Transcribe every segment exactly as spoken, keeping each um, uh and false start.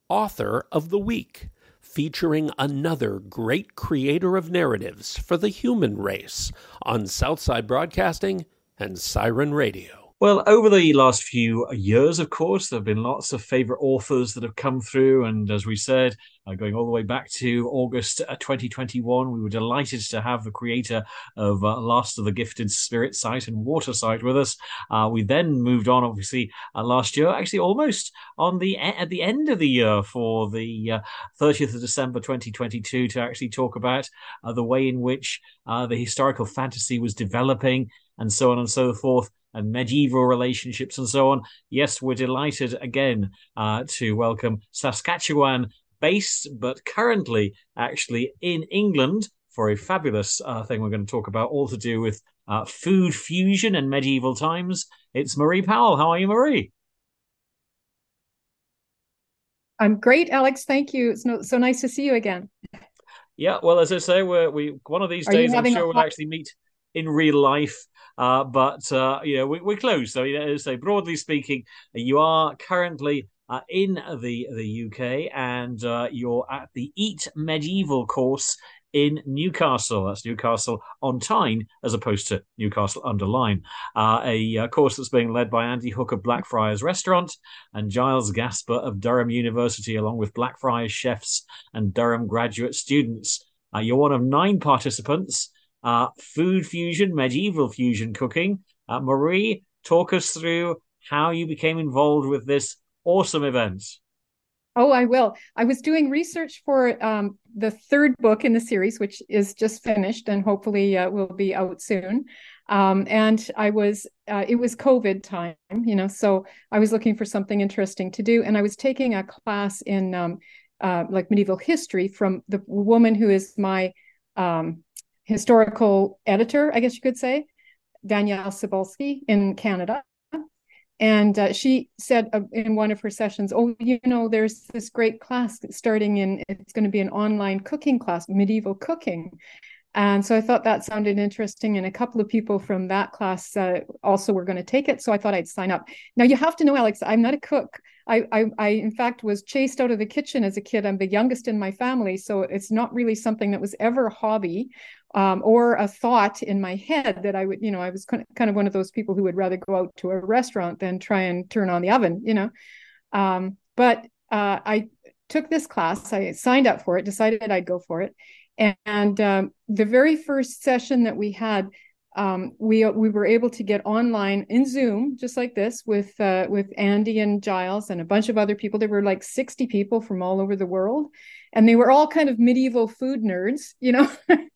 Author of the Week, featuring another great creator of narratives for the human race on Southside Broadcasting and Siren Radio. Well, over the last few years, of course, there have been lots of favorite authors that have come through. And as we said, uh, going all the way back to August uh, twenty twenty-one, we were delighted to have the creator of uh, Last of the Gifted Spirit Sight and Water Sight with us. Uh, we then moved on, obviously, uh, last year, actually almost on the at the end of the year for the uh, thirtieth of December twenty twenty-two to actually talk about uh, the way in which uh, the historical fantasy was developing and so on and so forth, and medieval relationships and so on. Yes, we're delighted again uh, to welcome Saskatchewan-based, but currently actually in England for a fabulous uh, thing we're going to talk about, all to do with uh, food fusion and medieval times. It's Marie Powell. How are you, Marie? I'm great, Alex. Thank you. It's no, so nice to see you again. Yeah, well, as I say, we're, we one of these are days I'm sure we'll actually meet in real life. Uh, but, uh, you know, we, we're close. So, you know, so broadly speaking, you are currently uh, in the, the U K and uh, you're at the Eat Medieval course in Newcastle. That's Newcastle on Tyne as opposed to Newcastle under Lyme. Uh, a uh, course that's being led by Andy Hook of Blackfriars Restaurant and Giles Gasper of Durham University, along with Blackfriars chefs and Durham graduate students. Uh, you're one of nine participants. Uh, food fusion, medieval fusion cooking. Uh, Marie, talk us through how you became involved with this awesome event. Oh, I will. I was doing research for um, the third book in the series, which is just finished and hopefully uh, will be out soon. Um, and I was, uh, it was COVID time, you know, so I was looking for something interesting to do. And I was taking a class in um, uh, like medieval history from the woman who is my um, historical editor, I guess you could say, Danielle Cebulski in Canada. And uh, she said uh, in one of her sessions, oh, you know, there's this great class starting in, it's going to be an online cooking class, medieval cooking. And so I thought that sounded interesting. And a couple of people from that class uh, also were going to take it. So I thought I'd sign up. Now, you have to know, Alex, I'm not a cook. I, I, I, in fact, was chased out of the kitchen as a kid. I'm the youngest in my family. So it's not really something that was ever a hobby um, or a thought in my head that I would, you know, I was kind of one of those people who would rather go out to a restaurant than try and turn on the oven, you know. Um, but uh, I took this class. I signed up for it, decided I'd go for it. And, and um, the very first session that we had, um, we we were able to get online in Zoom, just like this, with uh, with Andy and Giles and a bunch of other people. There were like sixty people from all over the world, and they were all kind of medieval food nerds, you know.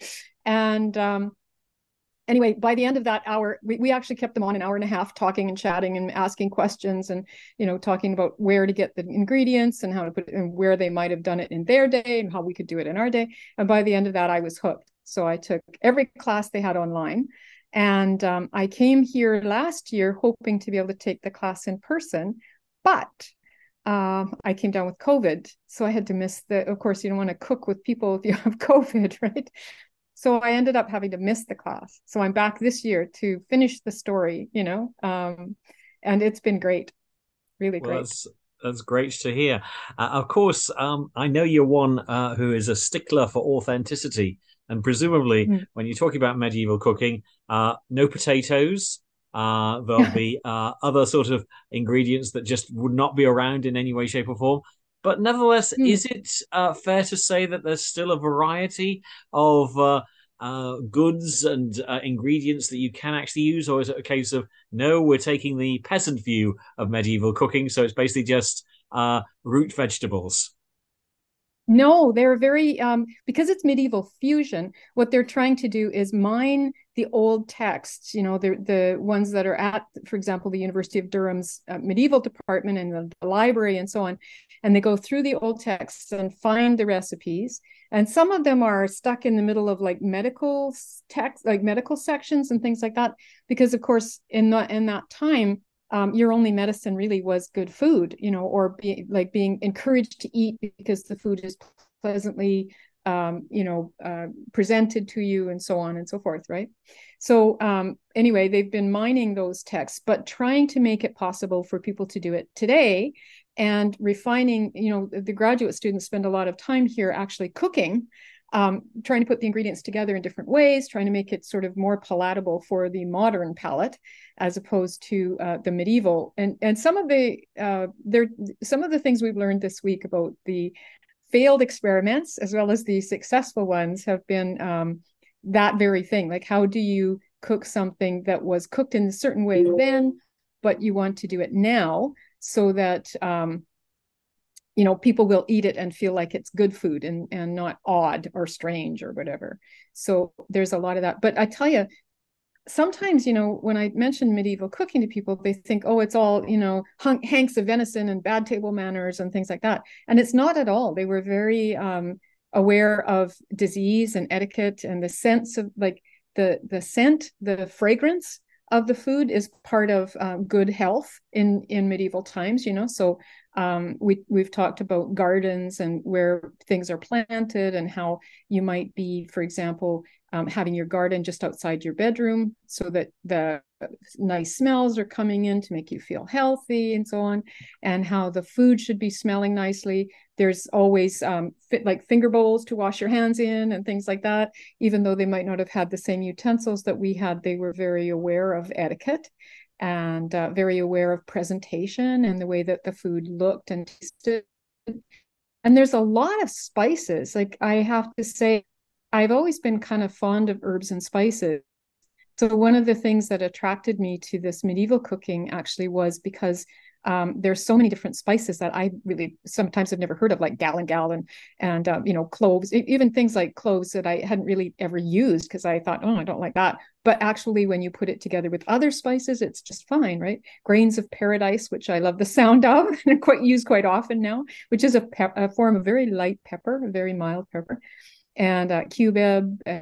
and um, anyway, by the end of that hour, we, we actually kept them on an hour and a half talking and chatting and asking questions and, you know, talking about where to get the ingredients and how to put it and where they might have done it in their day and how we could do it in our day. And by the end of that, I was hooked. So I took every class they had online. And um, I came here last year hoping to be able to take the class in person, but um, I came down with COVID. So I had to miss the, of course, you don't want to cook with people if you have COVID, right? So I ended up having to miss the class. So I'm back this year to finish the story, you know, um, and it's been great, really well, great. That's, that's great to hear. Uh, of course, um, I know you're one uh, who is a stickler for authenticity. And presumably, mm. when you're talking about medieval cooking, uh, no potatoes. Uh, there'll be uh, other sort of ingredients that just would not be around in any way, shape or form. But nevertheless, mm. is it uh, fair to say that there's still a variety of uh, uh, goods and uh, ingredients that you can actually use? Or is it a case of, no, we're taking the peasant view of medieval cooking, so it's basically just uh, root vegetables? No, they're very, um, because it's medieval fusion, what they're trying to do is mine the old texts, you know, the, the ones that are at, for example, the University of Durham's uh, medieval department and the, the library and so on. And they go through the old texts and find the recipes. And some of them are stuck in the middle of like medical text, like medical sections and things like that. Because of course, in that, in that time, Um, your only medicine really was good food, you know, or be, like being encouraged to eat because the food is pleasantly, um, you know, uh, presented to you and so on and so forth, right? So um, anyway, they've been mining those texts, but trying to make it possible for people to do it today and refining. You know, the graduate students spend a lot of time here actually cooking, um, trying to put the ingredients together in different ways, trying to make it sort of more palatable for the modern palate, as opposed to uh, the medieval. And and some of the uh, there some of the things we've learned this week about the failed experiments as well as the successful ones have been um, that very thing. Like, how do you cook something that was cooked in a certain way then, but you want to do it now so that um, you know, people will eat it and feel like it's good food and and not odd or strange or whatever. So there's a lot of that. But I tell you, sometimes, you know, when I mention medieval cooking to people, they think, oh, it's all, you know, hunk, hanks of venison and bad table manners and things like that. And it's not at all. They were very um, aware of disease and etiquette, and the sense of like the the scent, the fragrance of the food is part of um, good health in in medieval times, you know. So um, we we've talked about gardens and where things are planted, and how you might be, for example, um, having your garden just outside your bedroom so that the nice smells are coming in to make you feel healthy and so on, and how the food should be smelling nicely. There's always um, fit, like finger bowls to wash your hands in and things like that. Even though they might not have had the same utensils that we had, they were very aware of etiquette and uh, very aware of presentation and the way that the food looked and tasted. And there's a lot of spices. Like, I have to say, I've always been kind of fond of herbs and spices. So one of the things that attracted me to this medieval cooking actually was because um, there's so many different spices that I really sometimes have never heard of, like galangal and and uh, you know, cloves, even things like cloves that I hadn't really ever used because I thought, oh, I don't like that. But actually, when you put it together with other spices, it's just fine, right? Grains of paradise, which I love the sound of and quite used quite often now, which is a, pep- a form of very light pepper, a very mild pepper, and uh, cubeb. Uh,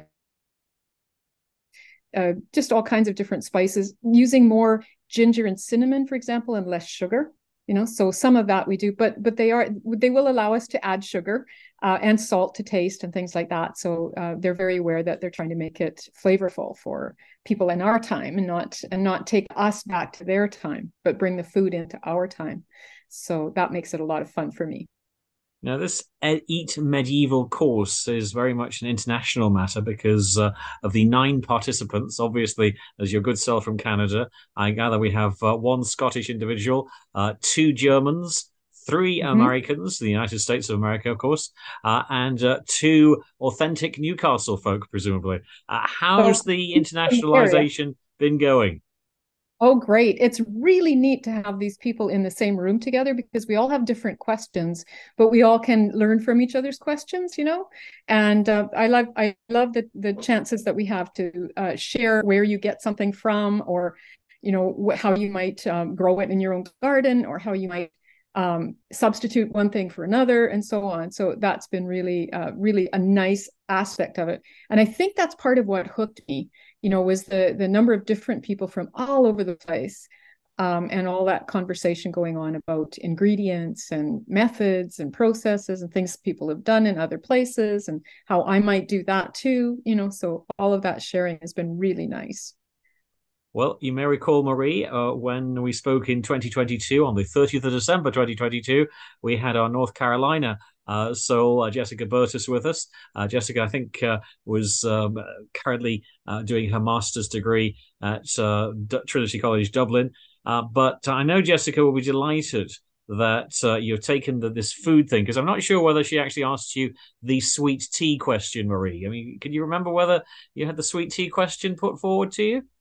Uh, just all kinds of different spices, using more ginger and cinnamon, for example, and less sugar. You know, so some of that we do, but but they are they will allow us to add sugar uh, and salt to taste and things like that. So uh, they're very aware that they're trying to make it flavorful for people in our time, and not and not take us back to their time, but bring the food into our time. So that makes it a lot of fun for me. Now, this Eat Medieval course is very much an international matter because uh, of the nine participants. Obviously, as your good self from Canada, I gather we have uh, one Scottish individual, uh, two Germans, three mm-hmm. Americans, the United States of America, of course, uh, and uh, two authentic Newcastle folk, presumably. Uh, how's oh, the internationalization been going? Oh, great. It's really neat to have these people in the same room together because we all have different questions, but we all can learn from each other's questions, you know? And uh, I love I love the, the chances that we have to uh, share where you get something from, or, you know, wh- how you might um, grow it in your own garden, or how you might um, substitute one thing for another, and so on. So that's been really, uh, really a nice aspect of it. And I think that's part of what hooked me, you know, was the the number of different people from all over the place, um, and all that conversation going on about ingredients and methods and processes and things people have done in other places, and how I might do that too, you know. So all of that sharing has been really nice. Well, you may recall, Marie, uh, when we spoke in twenty twenty-two, on the thirtieth of December twenty twenty-two, we had our North Carolina uh, soul, uh, Jessica Burtis, with us. Uh, Jessica, I think, uh, was um, currently uh, doing her master's degree at uh, D- Trinity College, Dublin. Uh, but I know Jessica will be delighted that uh, you've taken the, this food thing, because I'm not sure whether she actually asked you the sweet tea question, Marie. I mean, can you remember whether you had the sweet tea question put forward to you?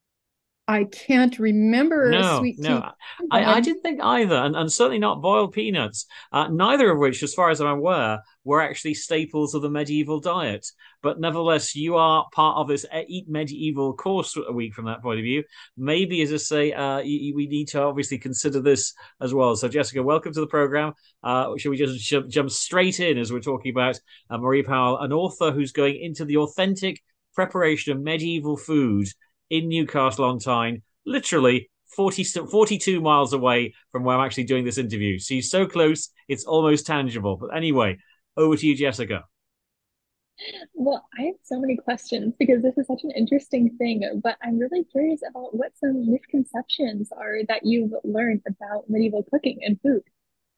I can't remember no, a sweet no. tea. I, I didn't think either, and, and certainly not boiled peanuts, uh, neither of which, as far as I'm aware, were actually staples of the medieval diet. But nevertheless, you are part of this Eat Medieval course a week from that point of view. Maybe, as I say, uh, we need to obviously consider this as well. So, Jessica, welcome to the program. Uh, shall we just j- jump straight in as we're talking about uh, Marie Powell, an author who's going into the authentic preparation of medieval food in Newcastle on Tyne, literally forty, forty-two miles away from where I'm actually doing this interview. She's so close, it's almost tangible. But anyway, over to you, Jessica. Well, I have so many questions because this is such an interesting thing, but I'm really curious about what some misconceptions are that you've learned about medieval cooking and food.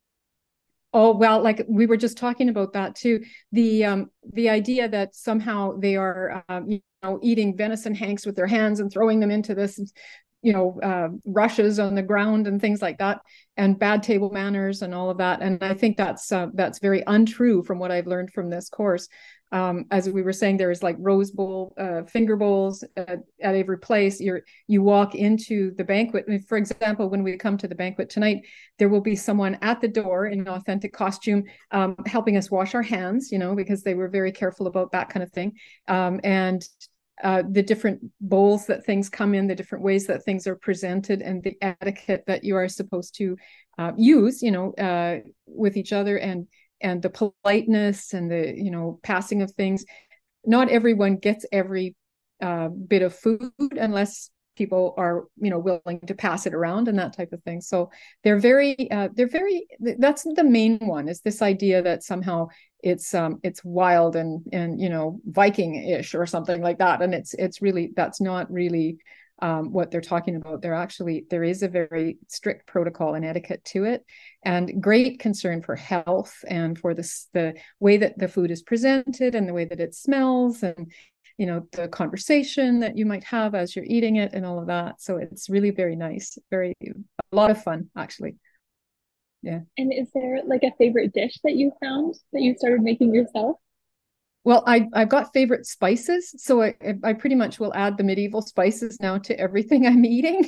Oh, well, like we were just talking about that too. The um the idea that somehow they are um, you know, eating venison hanks with their hands and throwing them into this, you know, uh, rushes on the ground and things like that, and bad table manners and all of that. And I think that's uh, that's very untrue from what I've learned from this course. Um, as we were saying, there is like rose bowl, uh, finger bowls at, at every place. You're you walk into the banquet. For example, when we come to the banquet tonight, there will be someone at the door in an authentic costume, um, helping us wash our hands. You know, because they were very careful about that kind of thing. Um, and uh, the different bowls that things come in, the different ways that things are presented, and the etiquette that you are supposed to uh, use. You know, uh, with each other, and and the politeness and the, you know, passing of things. Not everyone gets every uh, bit of food unless people are, you know, willing to pass it around and that type of thing. So they're very, uh, they're very, that's the main one, is this idea that somehow it's, um, it's wild and, and, you know, Viking-ish or something like that. And it's, it's really, that's not really um, what they're talking about. They're actually, there is a very strict protocol and etiquette to it, and great concern for health and for this, the way that the food is presented and the way that it smells, and, you know, the conversation that you might have as you're eating it and all of that. So it's really very nice, very, a lot of fun, actually. Yeah. And is there like a favorite dish that you found that you started making yourself? Well, I, I've got favorite spices. So I, I pretty much will add the medieval spices now to everything I'm eating.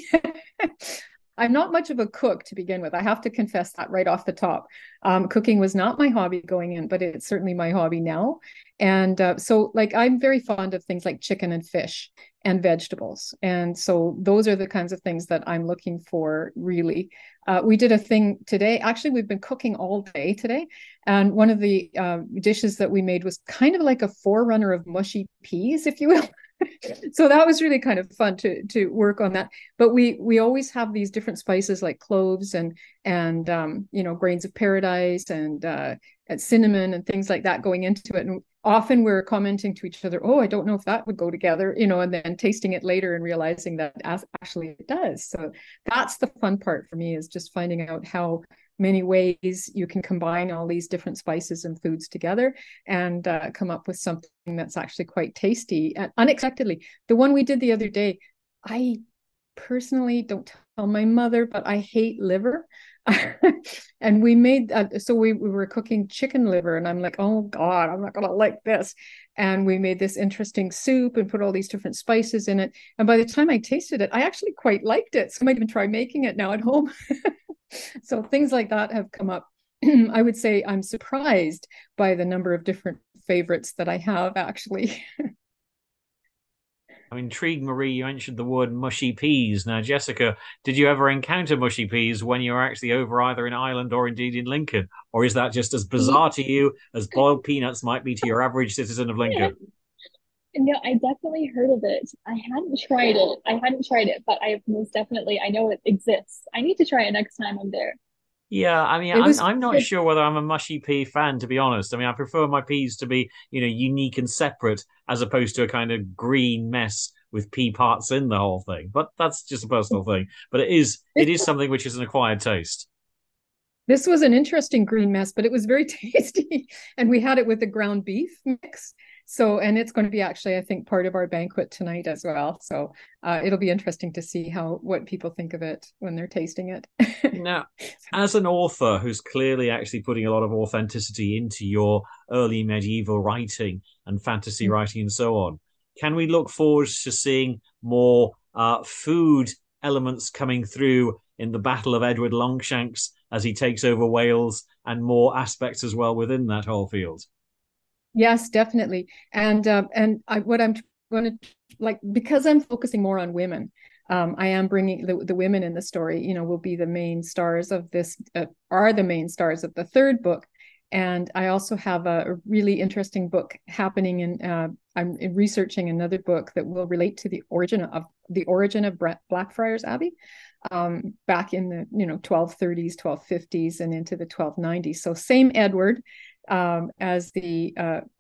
I'm not much of a cook to begin with. I have to confess that right off the top. Um, cooking was not my hobby going in, but it's certainly my hobby now. And uh, so like, I'm very fond of things like chicken and fish and vegetables. And so those are the kinds of things that I'm looking for, really. Uh, we did a thing today. Actually, we've been cooking all day today. And one of the uh, dishes that we made was kind of like a forerunner of mushy peas, if you will. So that was really kind of fun to to work on that. But we we always have these different spices like cloves and and um, you know, grains of paradise and uh, and cinnamon and things like that going into it. And often we're commenting to each other, "Oh, I don't know if that would go together," you know, and then tasting it later and realizing that actually it does. So that's the fun part for me, is just finding out how many ways you can combine all these different spices and foods together and uh, come up with something that's actually quite tasty and unexpectedly. The one we did the other day, I personally, don't tell my mother, but I hate liver. And we made, uh, so we, we were cooking chicken liver, and I'm like, oh God, I'm not going to like this. And we made this interesting soup and put all these different spices in it. And by the time I tasted it, I actually quite liked it. So I might even try making it now at home. So things like that have come up. I would say I'm surprised by the number of different favorites that I have, actually. I'm intrigued, Marie. You mentioned the word mushy peas. Now, Jessica, did you ever encounter mushy peas when you were actually over either in Ireland or indeed in Lincoln? Or is that just as bizarre to you as boiled peanuts might be to your average citizen of Lincoln? No, I definitely heard of it. I hadn't tried it. I hadn't tried it, but I most definitely, I know it exists. I need to try it next time I'm there. Yeah, I mean, It I'm was I'm not sure whether I'm a mushy pea fan, to be honest. I mean, I prefer my peas to be, you know, unique and separate, as opposed to a kind of green mess with pea parts in the whole thing. But that's just a personal thing. But it is it is something which is an acquired taste. This was an interesting green mess, but it was very tasty. And we had it with the ground beef mix. So, and it's going to be actually, I think, part of our banquet tonight as well. So uh, it'll be interesting to see how, what people think of it when they're tasting it. Now, as an author who's clearly actually putting a lot of authenticity into your early medieval writing and fantasy mm-hmm. writing and so on, can we look forward to seeing more uh, food elements coming through in the Battle of Edward Longshanks as he takes over Wales, and more aspects as well within that whole field? Yes, definitely. And uh, and I, what I'm going to, like, because I'm focusing more on women, um, I am bringing the, the women in the story, you know, will be the main stars of this, uh, are the main stars of the third book. And I also have a, a really interesting book happening in, uh, I'm researching another book that will relate to the origin of the origin of Blackfriars Abbey, um, back in the, you know, twelve thirties, twelve fifties and into the twelve nineties. So same Edward, Um, as the uh,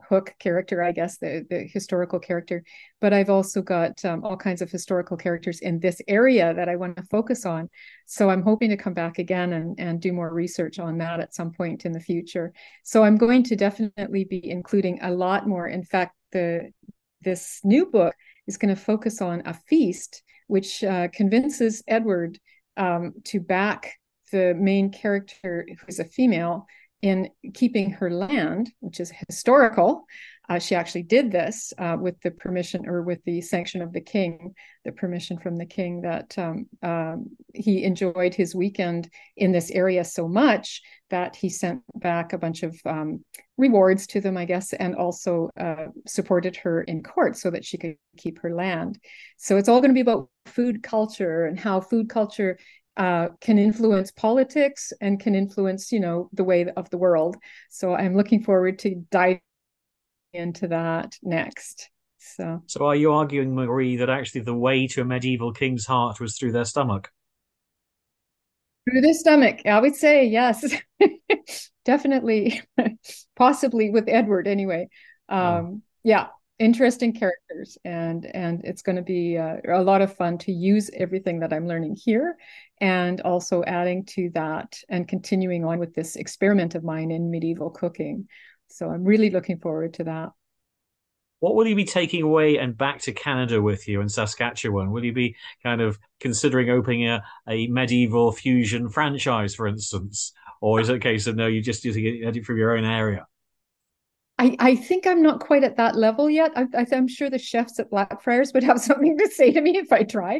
Hook character, I guess, the, the historical character. But I've also got um, all kinds of historical characters in this area that I want to focus on. So I'm hoping to come back again and, and do more research on that at some point in the future. So I'm going to definitely be including a lot more. In fact, the this new book is going to focus on a feast, which uh, convinces Edward um, to back the main character, who's a female, in keeping her land, which is historical. Uh, she actually did this uh, with the permission or with the sanction of the king, the permission from the king, that um, um, he enjoyed his weekend in this area so much that he sent back a bunch of um, rewards to them, I guess, and also uh, supported her in court so that she could keep her land. So it's all going to be about food culture and how food culture Uh, can influence politics and can influence, you know, the way of the world. So I'm looking forward to dive into that next. So, so are you arguing, Marie, that actually the way to a medieval king's heart was through their stomach? Through the stomach, I would say yes, definitely, possibly with Edward anyway. Um, oh. Yeah, interesting characters, and and it's going to be uh, a lot of fun to use everything that I'm learning here, and also adding to that and continuing on with this experiment of mine in medieval cooking. So I'm really looking forward to that. What will you be taking away and back to Canada with you in Saskatchewan? Will you be kind of considering opening a, a medieval fusion franchise, for instance? Or is it a case of, no, you're just using it from your own area? I, I think I'm not quite at that level yet. I, I, I'm sure the chefs at Blackfriars would have something to say to me if I tried.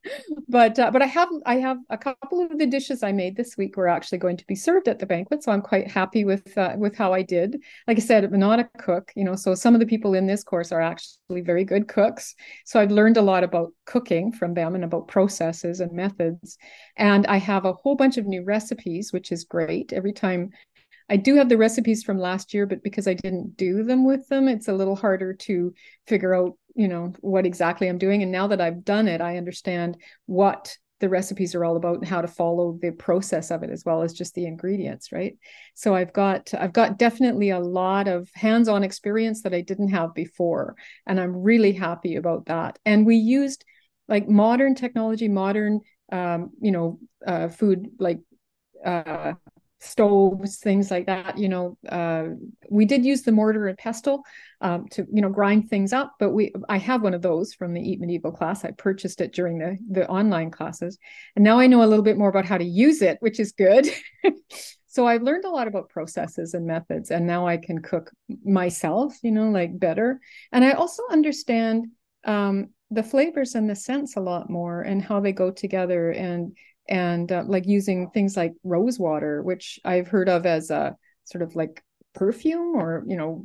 but uh, but I have I have a couple of the dishes I made this week were actually going to be served at the banquet, so I'm quite happy with uh, with how I did. Like I said, I'm not a cook, you know, so some of the people in this course are actually very good cooks. So I've learned a lot about cooking from them and about processes and methods. And I have a whole bunch of new recipes, which is great. Every time I do have the recipes from last year, but because I didn't do them with them, it's a little harder to figure out, you know, what exactly I'm doing. And now that I've done it, I understand what the recipes are all about and how to follow the process of it, as well as just the ingredients, right? So I've got I've got definitely a lot of hands-on experience that I didn't have before, and I'm really happy about that. And we used like modern technology, modern, um, you know, uh, food like. Uh, stoves, things like that. You know, uh, we did use the mortar and pestle um, to, you know, grind things up, but we, I have one of those from the Eat Medieval class. I purchased it during the, the online classes. And now I know a little bit more about how to use it, which is good. So I've learned a lot about processes and methods, and now I can cook myself, you know, like better. And I also understand um, the flavors and the scents a lot more and how they go together, and and uh, like using things like rose water, which I've heard of as a sort of like perfume, or, you know,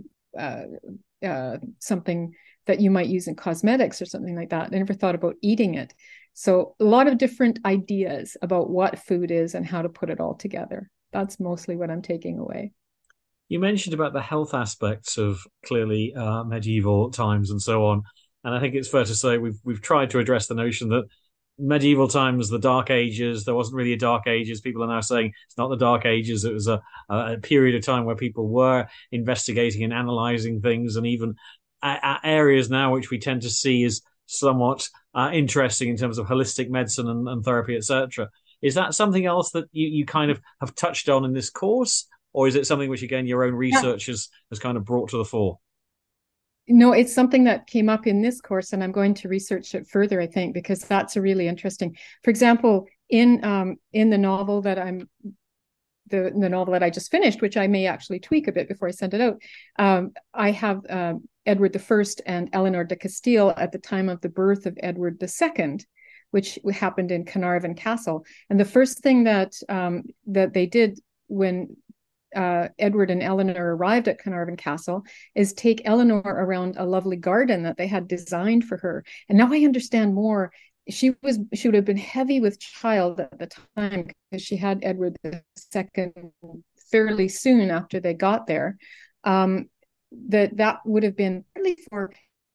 uh, uh, something that you might use in cosmetics or something like that. I never thought about eating it. So a lot of different ideas about what food is and how to put it all together. That's mostly what I'm taking away. You mentioned about the health aspects of clearly uh, medieval times and so on. And I think it's fair to say we've we've tried to address the notion that medieval times, the Dark Ages, there wasn't really a Dark Ages. People are now saying it's not the Dark Ages. It was a, a period of time where people were investigating and analysing things, and even areas now which we tend to see as somewhat uh, interesting in terms of holistic medicine and, and therapy, et cetera. Is that something else that you, you kind of have touched on in this course? Or is it something which, again, your own research yeah. has, has kind of brought to the fore? No, it's something that came up in this course, and I'm going to research it further, I think, because that's a really interesting. For example, in um, in the novel that I'm, the, the novel that I just finished, which I may actually tweak a bit before I send it out, um, I have uh, Edward the First and Eleanor de Castile at the time of the birth of Edward the Second, which happened in Carnarvon Castle. And the first thing that um, that they did when Uh, Edward and Eleanor arrived at Carnarvon Castle is take Eleanor around a lovely garden that they had designed for her. And now I understand more. She was she would have been heavy with child at the time, because she had Edward the Second fairly soon after they got there. Um, that that would have been really for.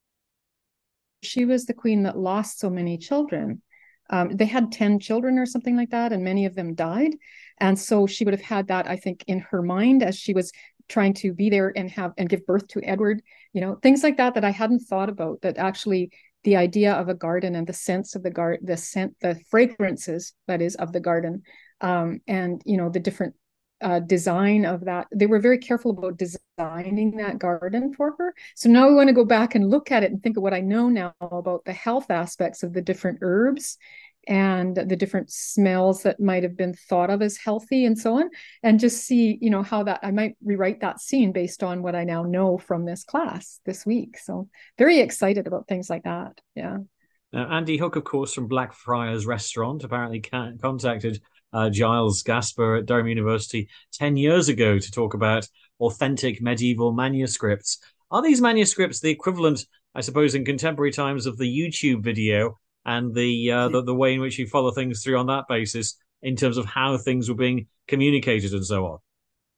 She was the queen that lost so many children. Um, they had ten children or something like that, and many of them died. And so she would have had that, I think, in her mind as she was trying to be there and have and give birth to Edward, you know, things like that that I hadn't thought about, that actually the idea of a garden and the sense of the garden, the scent, the fragrances, that is, of the garden, um, and, you know, the different uh, design of that. They were very careful about designing that garden for her. So now we want to go back and look at it and think of what I know now about the health aspects of the different herbs and the different smells that might have been thought of as healthy and so on, and just see, you know, how that I might rewrite that scene based on what I now know from this class this week. So very excited about things like that. Yeah. Now, Andy Hook, of course, from Blackfriars Restaurant, apparently can- contacted uh, Giles Gasper at Durham University ten years ago to talk about authentic medieval manuscripts. Are these manuscripts the equivalent, I suppose, in contemporary times of the YouTube video and the, uh, the the way in which you follow things through on that basis in terms of how things were being communicated and so on?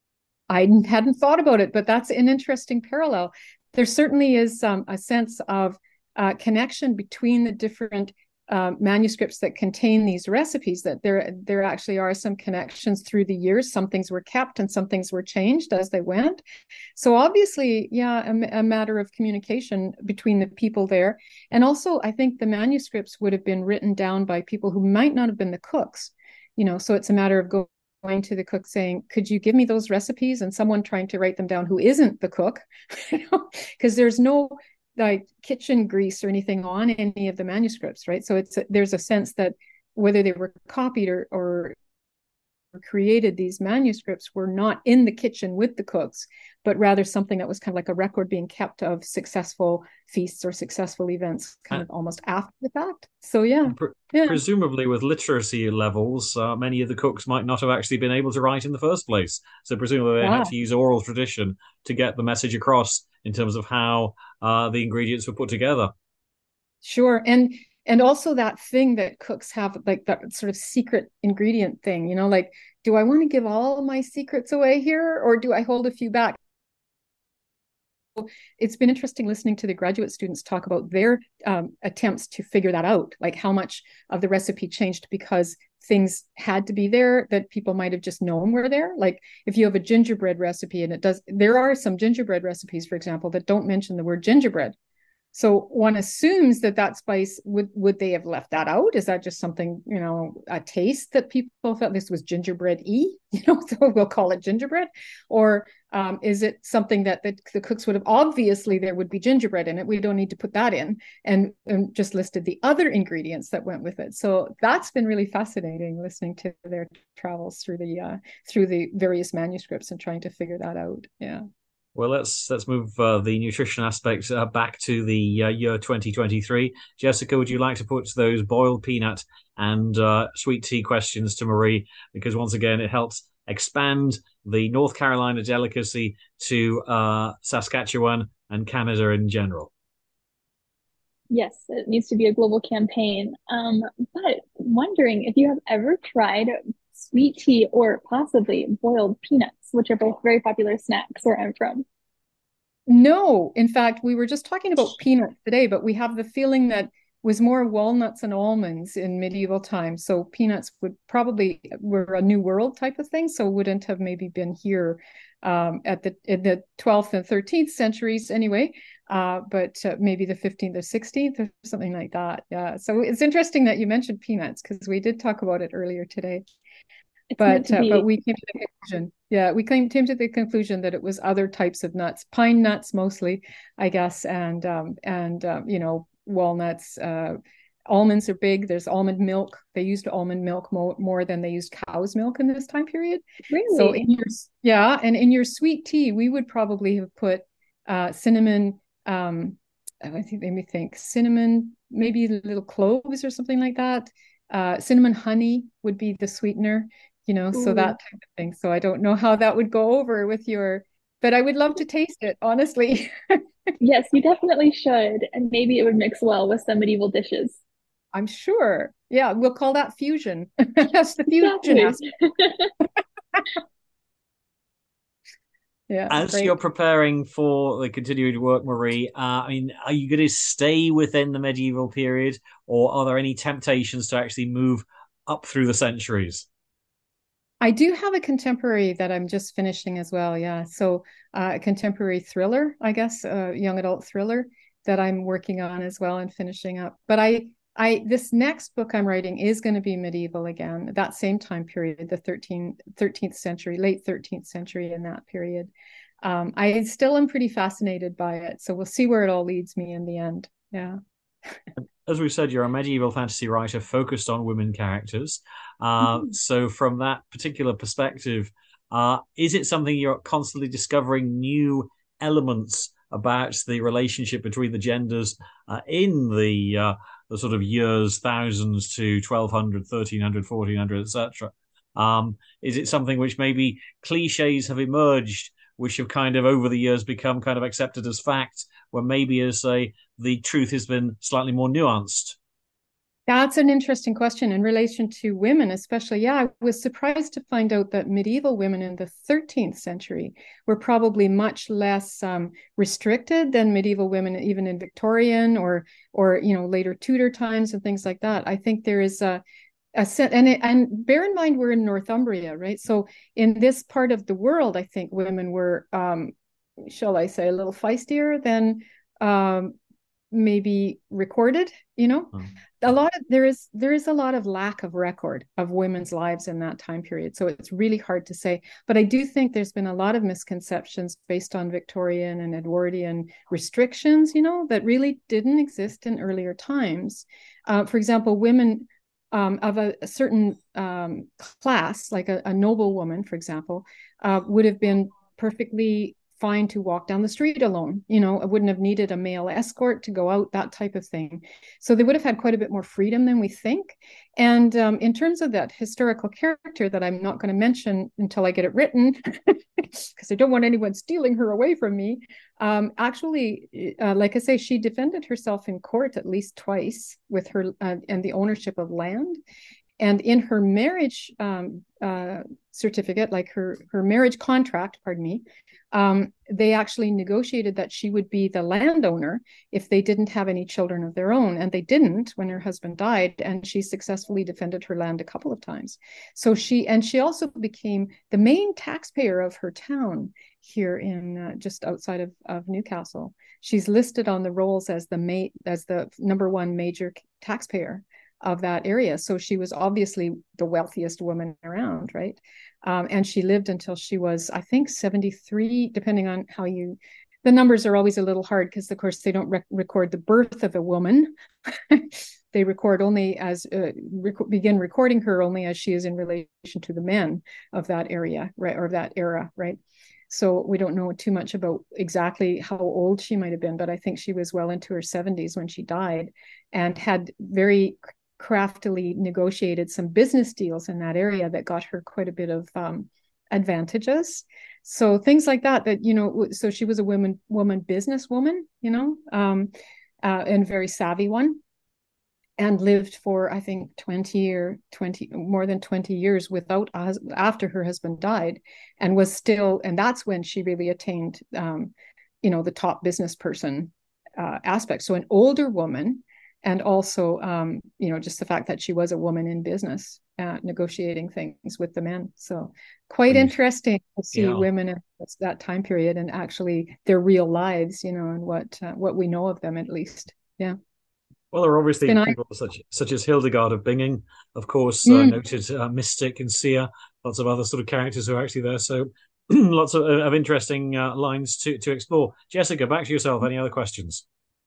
I hadn't thought about it, but that's an interesting parallel. There certainly is um, a sense of uh, connection between the different uh, manuscripts that contain these recipes, that there, there actually are some connections through the years. Some things were kept and some things were changed as they went. So obviously, yeah, a, a matter of communication between the people there. And also, I think the manuscripts would have been written down by people who might not have been the cooks, you know, so it's a matter of going going to the cook saying, could you give me those recipes? And someone trying to write them down who isn't the cook, you know, because there's no like kitchen grease or anything on any of the manuscripts, right? So it's a, there's a sense that whether they were copied or, or created, these manuscripts were not in the kitchen with the cooks, but rather something that was kind of like a record being kept of successful feasts or successful events kind of almost after the fact. So yeah, Pre- yeah. Presumably with literacy levels, uh, many of the cooks might not have actually been able to write in the first place. So presumably they Ah. had to use oral tradition to get the message across in terms of how uh, the ingredients were put together. Sure. And and also that thing that cooks have, like that sort of secret ingredient thing, you know, like, do I want to give all my secrets away here or do I hold a few back? It's been interesting listening to the graduate students talk about their um, attempts to figure that out, like how much of the recipe changed because things had to be there that people might have just known were there. Like if you have a gingerbread recipe and it does, there are some gingerbread recipes, for example, that don't mention the word gingerbread. So one assumes that that spice, would would they have left that out? Is that just something, you know, a taste that people felt this was gingerbread-y, you know, so we'll call it gingerbread? Or um, is it something that the, the cooks would have, obviously there would be gingerbread in it, we don't need to put that in, and, and just listed the other ingredients that went with it. So that's been really fascinating, listening to their travels through the uh, through the various manuscripts and trying to figure that out. Yeah. Well, let's let's move uh, the nutrition aspect uh, back to the uh, year twenty twenty-three. Jessica, would you like to put those boiled peanut and uh, sweet tea questions to Marie? Because once again, it helps expand the North Carolina delicacy to uh, Saskatchewan and Canada in general. Yes, it needs to be a global campaign. Um, but wondering if you have ever tried sweet tea or possibly boiled peanuts, which are both very popular snacks where I'm from. No, in fact, we were just talking about peanuts today, but we have the feeling that was more walnuts and almonds in medieval times. So peanuts would probably were a New World type of thing, so wouldn't have maybe been here um, at the in the twelfth and thirteenth centuries anyway. Uh, but uh, maybe the fifteenth or sixteenth or something like that. Yeah. So it's interesting that you mentioned peanuts because we did talk about it earlier today. It's but uh, be... but we came to the conclusion, yeah, we came, came to the conclusion that it was other types of nuts, pine nuts mostly, I guess, and um, and um, you know, walnuts. Uh, almonds are big. There's almond milk. They used almond milk more, more than they used cow's milk in this time period. Really? So in your, yeah, and in your sweet tea, we would probably have put uh, cinnamon. Um, I think made me think cinnamon, maybe little cloves or something like that. Uh, cinnamon honey would be the sweetener. You know, Ooh. So that type of thing. So I don't know how that would go over with your, but I would love to taste it, honestly. Yes, you definitely should. And maybe it would mix well with some medieval dishes. I'm sure. Yeah, we'll call that fusion. That's the fusion. Yeah. As great. you're preparing for the continuing work, Marie, uh, I mean, are you going to stay within the medieval period, or are there any temptations to actually move up through the centuries? I do have a contemporary that I'm just finishing as well. Yeah. So uh, a contemporary thriller, I guess, a young adult thriller that I'm working on as well and finishing up. But I, I, this next book I'm writing is going to be medieval again, that same time period, the thirteenth, thirteenth century, late thirteenth century in that period. Um, I still am pretty fascinated by it. So we'll see where it all leads me in the end. Yeah. As we said, you're a medieval fantasy writer focused on women characters. Uh, mm-hmm. So from that particular perspective, uh, is it something you're constantly discovering new elements about the relationship between the genders uh, in the uh, the sort of years thousands to twelve hundred, thirteen hundred, fourteen hundred, et cetera? Um, is it something which maybe cliches have emerged, which have kind of over the years become kind of accepted as fact, where maybe as a the truth has been slightly more nuanced? That's an interesting question in relation to women, especially. Yeah, I was surprised to find out that medieval women in the thirteenth century were probably much less um, restricted than medieval women, even in Victorian or or you know later Tudor times and things like that. I think there is a a set, and it, and bear in mind we're in Northumbria, right? So in this part of the world, I think women were, um, shall I say, a little feistier than um, maybe recorded. You know, mm. a lot of there is there is a lot of lack of record of women's lives in that time period. So it's really hard to say. But I do think there's been a lot of misconceptions based on Victorian and Edwardian restrictions, you know, that really didn't exist in earlier times. Uh, for example, women um, of a, a certain um, class, like a, a noble woman, for example, uh, would have been perfectly fine to walk down the street alone. You know, I wouldn't have needed a male escort to go out, that type of thing. So they would have had quite a bit more freedom than we think. And um, in terms of that historical character that I'm not going to mention until I get it written, because I don't want anyone stealing her away from me. Um, actually, uh, like I say, she defended herself in court at least twice with her uh, and the ownership of land. And in her marriage um, uh, certificate, like her, her marriage contract, pardon me, um, they actually negotiated that she would be the landowner if they didn't have any children of their own. And they didn't when her husband died. And she successfully defended her land a couple of times. So she, and she also became the main taxpayer of her town here in uh, just outside of, of Newcastle. She's listed on the rolls as the ma- as the number one major taxpayer of that area. So she was obviously the wealthiest woman around, right? Um, and she lived until she was, I think, seventy-three, depending on how you, the numbers are always a little hard because, of course, they don't rec- record the birth of a woman. They record only as, uh, rec- begin recording her only as she is in relation to the men of that area, right, or that era, right? So we don't know too much about exactly how old she might have been, but I think she was well into her seventies when she died and had very craftily negotiated some business deals in that area that got her quite a bit of um, advantages. So things like that, that, you know, so she was a woman, woman businesswoman, you know, um, uh, and very savvy one, and lived for, I think, twenty or twenty, more than twenty years without, uh, after her husband died, and was still, and that's when she really attained, um, you know, the top business person uh, aspect. So an older woman. And also, um, you know, just the fact that she was a woman in business, uh, negotiating things with the men. So quite Please. interesting to see yeah. women in that time period and actually their real lives, you know, and what uh, what we know of them, at least. Yeah. Well, there are obviously people I... such such as Hildegard of Bingen, of course, mm. uh, noted uh, mystic and seer, lots of other sort of characters who are actually there. So lots of, of interesting uh, lines to, to explore. Jessica, back to yourself. Any other questions?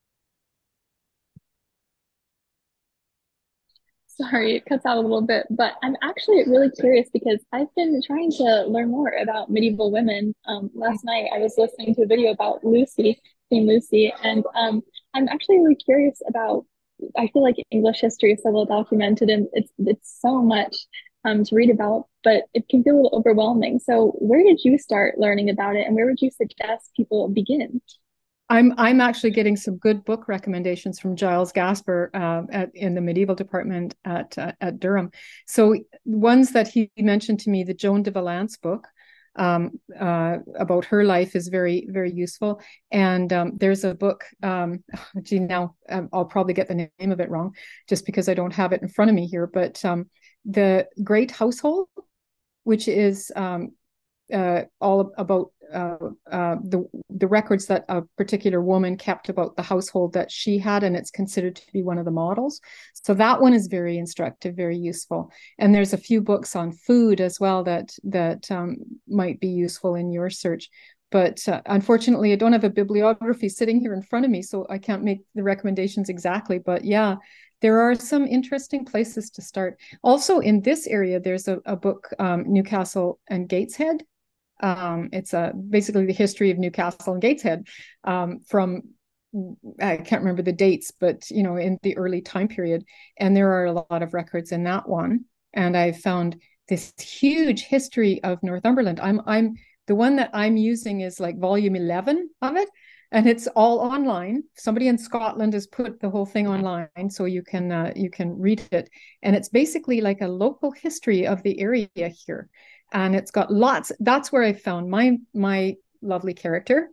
Sorry, it cuts out a little bit, but I'm actually really curious because I've been trying to learn more about medieval women. Um, last night I was listening to a video about Lucy, Queen Lucy, and um, I'm actually really curious about, I feel like English history is so well documented and it's it's so much um, to read about, but it can feel a little overwhelming. So where did you start learning about it, and where would you suggest people begin? I'm I'm actually getting some good book recommendations from Giles Gasper uh, at, in the medieval department at uh, at Durham. So ones that he mentioned to me, the Joan de Valence book um, uh, about her life is very, very useful. And um, there's a book, um, gee, now um, I'll probably get the name of it wrong just because I don't have it in front of me here, but um, The Great Household which is um, uh, all about uh, uh, the the records that a particular woman kept about the household that she had, and it's considered to be one of the models. So that one is very instructive, very useful. And there's a few books on food as well that that um, might be useful in your search. But uh, unfortunately, I don't have a bibliography sitting here in front of me, so I can't make the recommendations exactly. But yeah, there are some interesting places to start. Also, in this area, there's a, a book, um, Newcastle and Gateshead. Um, it's a, basically the history of Newcastle and Gateshead um, from, I can't remember the dates, but, you know, in the early time period. And there are a lot of records in that one. And I found this huge history of Northumberland. I'm, I'm, the one that I'm using is like volume eleven of it. And it's all online. Somebody in Scotland has put the whole thing online, so you can uh, you can read it. And it's basically like a local history of the area here. And it's got lots. That's where I found my my lovely character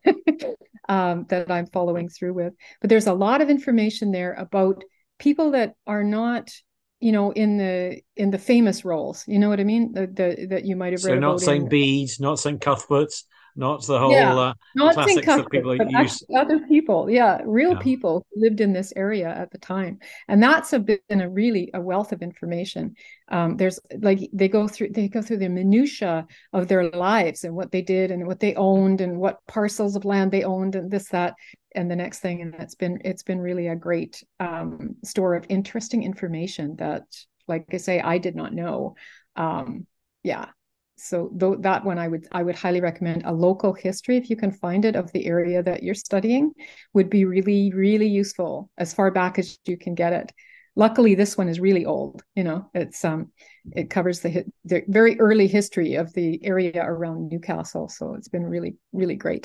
um, that I'm following through with. But there's a lot of information there about people that are not, you know, in the in the famous roles. You know what I mean? The, the that you might have read so about. not Saint in, Bede's, not Saint Cuthbert's, not the whole yeah, uh, not classics Saint that people but use. other people, yeah, real Yeah. people who lived in this area at the time, and that's a been a really a wealth of information. Um, there's like they go through they go through the minutia of their lives and what they did and what they owned and what parcels of land they owned and this that and the next thing, and it's been it's been really a great um, store of interesting information that, like I say, I did not know. Um, yeah. So th- that one I would I would highly recommend. A local history, if you can find it, of the area that you're studying would be really, really useful as far back as you can get it. Luckily, this one is really old. You know, it's um, it covers the the very early history of the area around Newcastle. So it's been really, really great.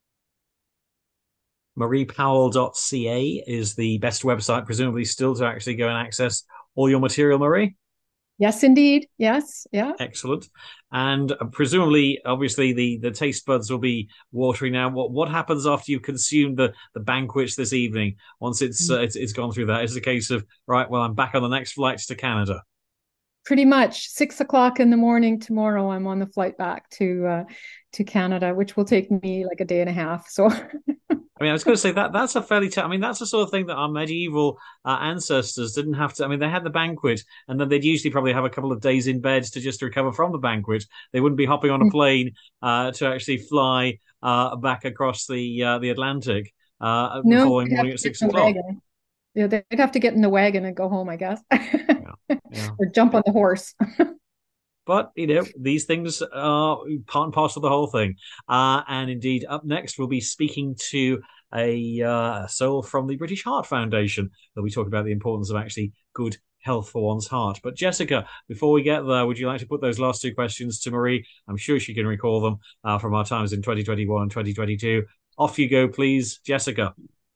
marie powell dot c a is the best website, presumably still, to actually go and access all your material, Marie. Yes, indeed. Yes. Yeah. Excellent. And presumably, obviously, the, the taste buds will be watering now. What what happens after you've consumed the, the banquets this evening? Once it's, uh, it's it's gone through that, is it a case of, right, well, I'm back on the next flight to Canada? Pretty much six o'clock in the morning tomorrow, I'm on the flight back to uh, to Canada, which will take me like a day and a half. So. I mean, I was going to say that that's a fairly. T- I mean, that's the sort of thing that our medieval uh, ancestors didn't have to. I mean, they had the banquet, and then they'd usually probably have a couple of days in bed to just recover from the banquet. They wouldn't be hopping on a plane uh, to actually fly uh, back across the uh, the Atlantic uh, the no, following morning at six o'clock. Wagon. Yeah, they'd have to get in the wagon and go home, I guess, yeah, yeah. or jump on the horse. But, you know, these things are part and parcel of the whole thing. Uh, and indeed, up next, we'll be speaking to a uh, soul from the British Heart Foundation. They'll be talking about the importance of actually good health for one's heart. But Jessica, before we get there, would you like to put those last two questions to Marie? I'm sure she can recall them uh, from our times in twenty twenty-one and twenty twenty-two. Off you go, please, Jessica.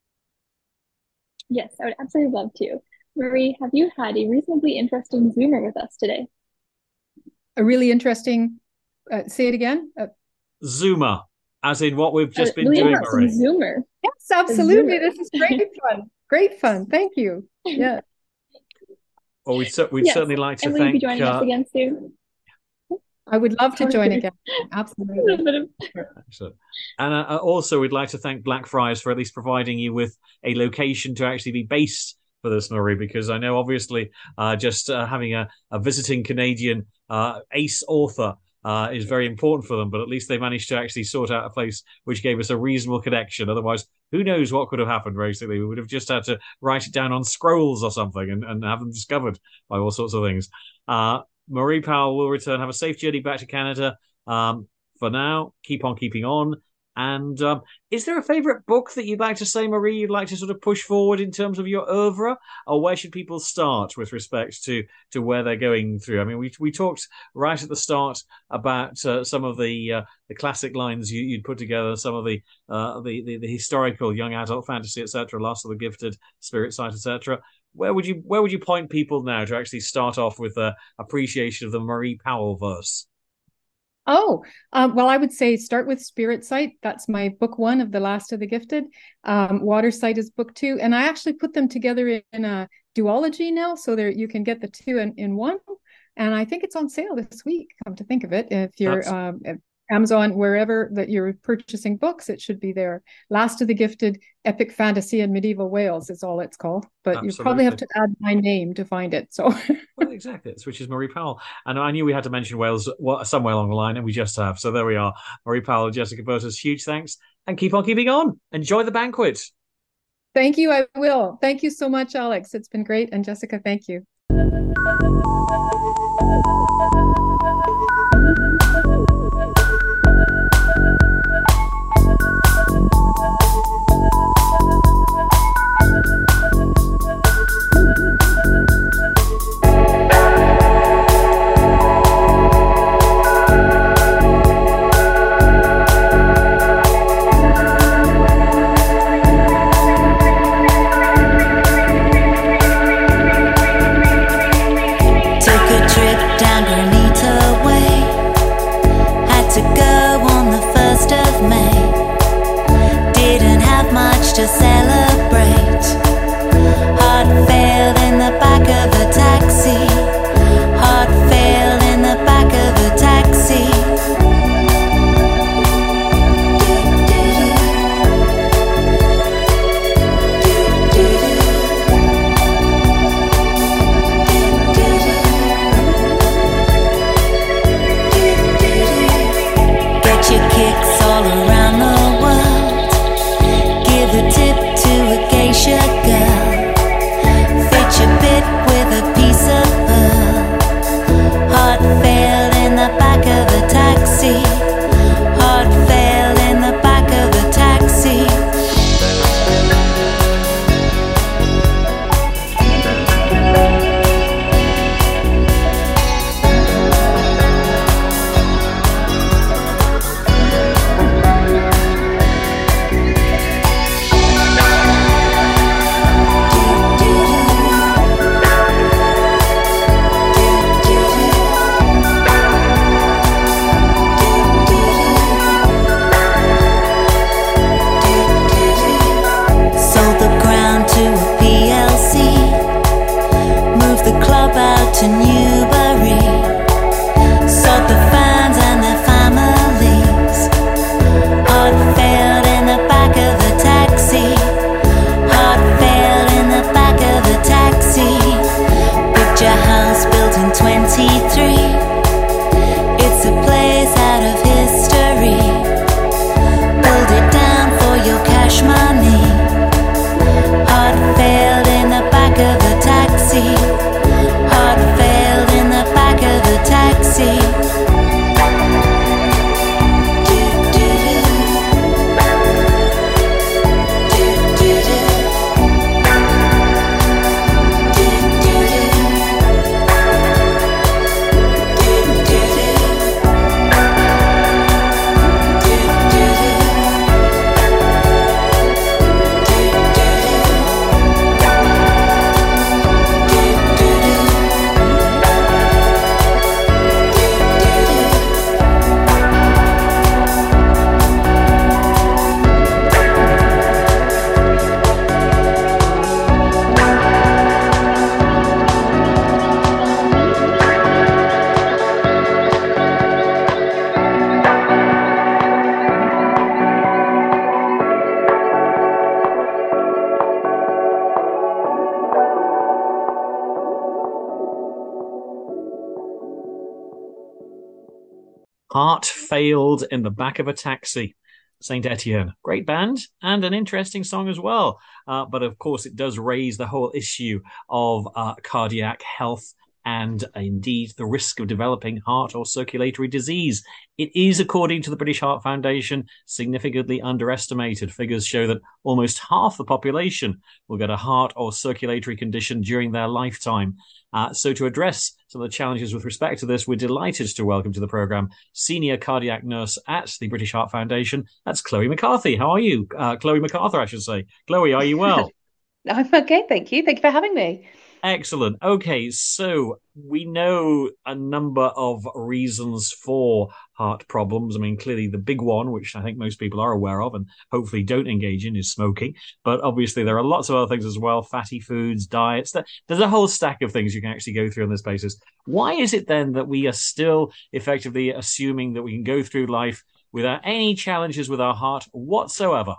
Yes, I would absolutely love to. Marie, have you had a reasonably interesting Zoomer with us today? A really interesting, uh, say it again. Uh, Zoomer, as in what we've just a been really doing, interesting Marie. Zoomer. Yes, absolutely. This is great fun. Great fun. Thank you. Yeah. Well, we'd, we'd yes. certainly like to and thank... will you be joining uh, us again soon? I would love to join again. Absolutely. Excellent. And uh, also, we'd like to thank Blackfriars for at least providing you with a location to actually be based for this, Marie, because I know obviously uh, just uh, having a, a visiting Canadian uh, ace author uh, is very important for them, but at least they managed to actually sort out a place which gave us a reasonable connection. Otherwise, who knows what could have happened, basically. We would have just had to write it down on scrolls or something and, and have them discovered by all sorts of things. Uh, Marie Powell will return. Have a safe journey back to Canada. Um, for now, keep on keeping on. And um, is there a favourite book that you'd like to say, Marie, you'd like to sort of push forward in terms of your oeuvre? Or where should people start with respect to, to where they're going through? I mean, we we talked right at the start about uh, some of the uh, the classic lines you, you'd put together, some of the, uh, the, the the historical young adult fantasy, et cetera, Last of the Gifted, Spirit Sight, et cetera. Where would you where would you point people now to actually start off with an appreciation of the Marie Powell verse? Oh, um, well, I would say start with Spirit Sight. That's my book one of The Last of the Gifted. Um, Water Sight is book two. And I actually put them together in a duology now, so there you can get the two in, in one. And I think it's on sale this week, come to think of it. If you're That's... um, Amazon, wherever that you're purchasing books, it should be there. Last of the Gifted, Epic Fantasy in Medieval Wales is all it's called. But Absolutely. You probably have to add my name to find it. So well, exactly, which is Marie Powell. And I knew we had to mention Wales somewhere along the line, and we just have. So there we are. Marie Powell and Jessica Burtis, huge thanks. And keep on keeping on. Enjoy the banquet. Thank you. I will. Thank you so much, Alex. It's been great. And Jessica, thank you. To celebrate, heart failed in the back of a taxi, heart failed in the back of a taxi. Get your kicks all around the world. A tip to a geisha girl. Fit your bit with a piece of pearl. Heart failed in the back of a taxi. Heart failed in the back of a taxi. To Newbury, sought the fans and their families. Heart failed in the back of a taxi. Heart failed in the back of a taxi. Picture house built in twenty-three. It's a place out of history. Build it down for your cash money. Heart failed in the back of a taxi. Heart failed in the back of a taxi. Heart failed in the back of a taxi. Saint Etienne, great band and an interesting song as well. Uh, but of course, it does raise the whole issue of uh, cardiac health and uh, indeed the risk of developing heart or circulatory disease. It is, according to the British Heart Foundation, significantly underestimated. Figures show that almost half the population will get a heart or circulatory condition during their lifetime. Uh, so to address some of the challenges with respect to this, we're delighted to welcome to the programme Senior Cardiac Nurse at the British Heart Foundation. That's Chloe McCarthy. How are you? Uh, Chloe MacArthur, I should say. Chloe, are you well? I'm okay, thank you. Thank you for having me. Excellent. Okay, so we know a number of reasons for heart problems. I mean, clearly the big one, which I think most people are aware of and hopefully don't engage in, is smoking. But obviously there are lots of other things as well, fatty foods, diets. There's a whole stack of things you can actually go through on this basis. Why is it then that we are still effectively assuming that we can go through life without any challenges with our heart whatsoever?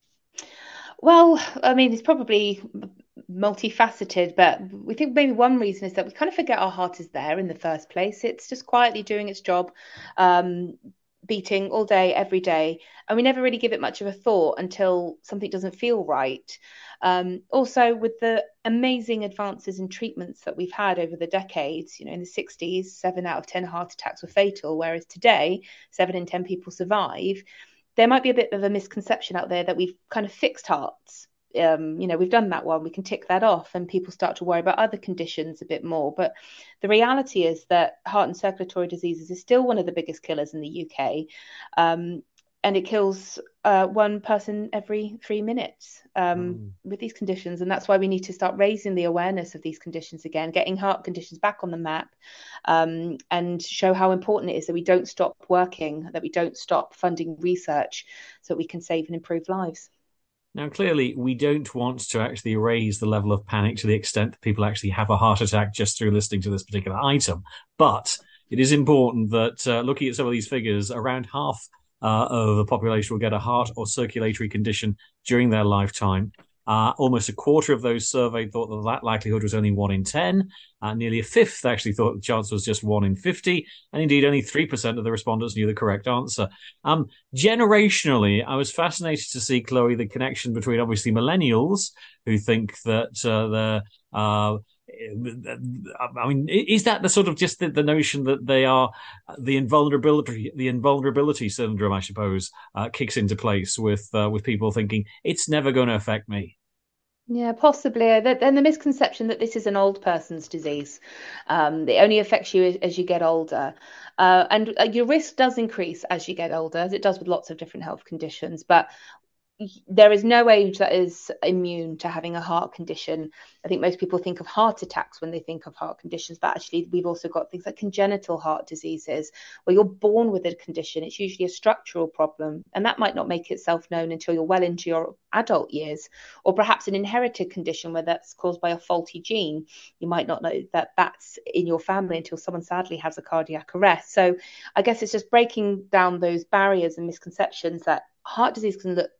Well, I mean, it's probably multifaceted, but we think maybe one reason is that we kind of forget our heart is there in the first place. It's just quietly doing its job, um, beating all day, every day, and we never really give it much of a thought until something doesn't feel right. Um, also, with the amazing advances in treatments that we've had over the decades, you know, in the sixties, seven out of ten heart attacks were fatal, whereas today, seven in ten people survive. There might be a bit of a misconception out there that we've kind of fixed hearts. Um, you know, we've done that one, we can tick that off, and people start to worry about other conditions a bit more. But the reality is that heart and circulatory diseases is still one of the biggest killers in the U K. Um, and it kills uh, one person every three minutes um, mm. with these conditions. And that's why we need to start raising the awareness of these conditions again, getting heart conditions back on the map, um, and show how important it is that we don't stop working, that we don't stop funding research so that we can save and improve lives. Now, clearly, we don't want to actually raise the level of panic to the extent that people actually have a heart attack just through listening to this particular item. But it is important that uh, looking at some of these figures, around half uh, of the population will get a heart or circulatory condition during their lifetime. Uh, almost a quarter of those surveyed thought that that likelihood was only one in ten. Uh, nearly a fifth actually thought the chance was just one in fifty. And indeed, only three percent of the respondents knew the correct answer. Um, generationally, I was fascinated to see, Chloe, the connection between obviously millennials who think that uh, they're... Uh, I mean, is that the sort of just the, the notion that they are the invulnerability, the invulnerability syndrome, I suppose, uh, kicks into place with uh, with people thinking it's never going to affect me? Yeah, possibly. And the misconception that this is an old person's disease. Um, it only affects you as you get older. Uh, and your risk does increase as you get older, as it does with lots of different health conditions. But there is no age that is immune to having a heart condition. I think most people think of heart attacks when they think of heart conditions, but actually we've also got things like congenital heart diseases where you're born with a condition. It's usually a structural problem, and that might not make itself known until you're well into your adult years, or perhaps an inherited condition where that's caused by a faulty gene. You might not know that that's in your family until someone sadly has a cardiac arrest. So I guess it's just breaking down those barriers and misconceptions that heart disease can look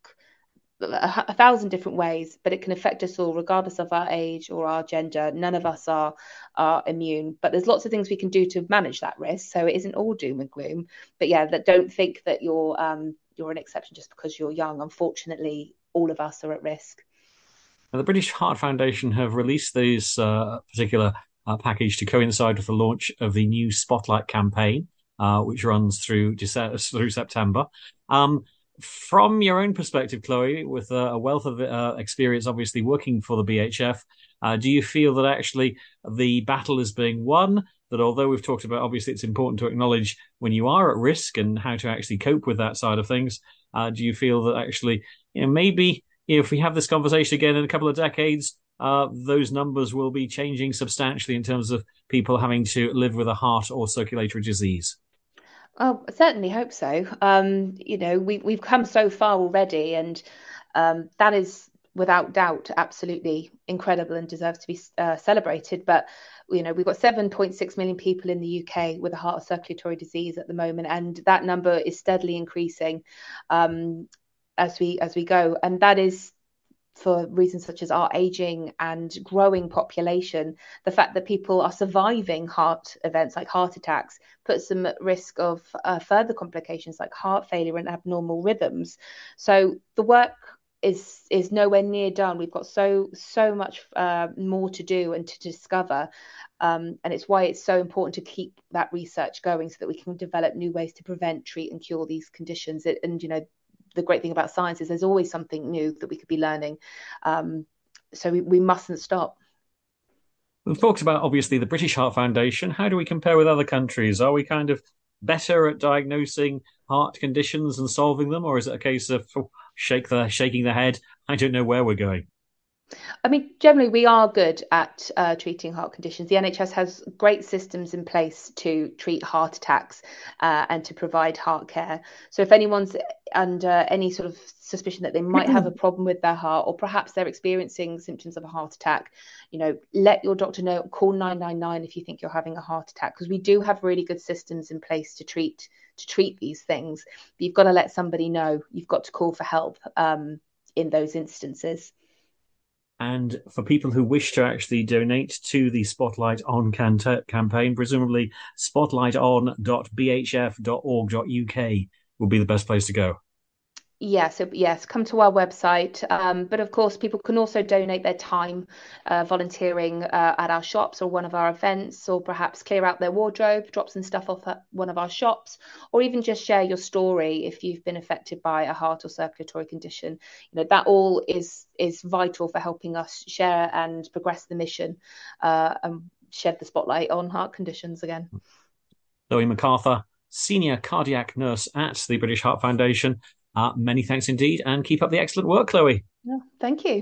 A, a thousand different ways, but it can affect us all regardless of our age or our gender. None of us are are immune, but there's lots of things we can do to manage that risk, so it isn't all doom and gloom. But yeah, that don't think that you're um you're an exception just because you're young. Unfortunately, all of us are at risk. Now, the British Heart Foundation have released this uh, particular uh, package to coincide with the launch of the new Spotlight campaign, uh, which runs through December, through September. Um, From your own perspective, Chloe, with a wealth of uh, experience, obviously working for the B H F, uh, do you feel that actually the battle is being won? That although we've talked about, obviously, it's important to acknowledge when you are at risk and how to actually cope with that side of things. Uh, do you feel that actually, you know, maybe you know, if we have this conversation again in a couple of decades, uh, those numbers will be changing substantially in terms of people having to live with a heart or circulatory disease? Oh, I certainly hope so. Um, you know, we, we've come so far already, and um, that is without doubt absolutely incredible and deserves to be uh, celebrated. But, you know, we've got seven point six million people in the U K with a heart or circulatory disease at the moment, and that number is steadily increasing um, as we as we go. And that is for reasons such as our aging and growing population. The fact that people are surviving heart events like heart attacks puts them at risk of uh, further complications like heart failure and abnormal rhythms. So the work is is nowhere near done. We've got so so much uh, more to do and to discover, um, and it's why it's so important to keep that research going so that we can develop new ways to prevent, treat, and cure these conditions. It, and you know, the great thing about science is there's always something new that we could be learning. Um, so we, we mustn't stop. We've talked about, obviously, the British Heart Foundation. How do we compare with other countries? Are we kind of better at diagnosing heart conditions and solving them? Or is it a case of oh, shake the, shaking the head? I don't know where we're going. I mean, generally, we are good at uh, treating heart conditions. The N H S has great systems in place to treat heart attacks uh, and to provide heart care. So if anyone's under any sort of suspicion that they might have a problem with their heart, or perhaps they're experiencing symptoms of a heart attack, you know, let your doctor know, call nine nine nine if you think you're having a heart attack, because we do have really good systems in place to treat to treat these things. But you've got to let somebody know. You've got to call for help um, in those instances. And for people who wish to actually donate to the Spotlight On can- campaign, presumably spotlight on dot b h f dot org dot u k will be the best place to go. Yeah, so yes, come to our website. Um, but of course, people can also donate their time uh, volunteering uh, at our shops or one of our events, or perhaps clear out their wardrobe, drop some stuff off at one of our shops, or even just share your story if you've been affected by a heart or circulatory condition. You know, that all is is vital for helping us share and progress the mission uh, and shed the spotlight on heart conditions again. Zoe MacArthur, Senior Cardiac Nurse at the British Heart Foundation. Uh, many thanks indeed, and keep up the excellent work, Chloe. No, thank you.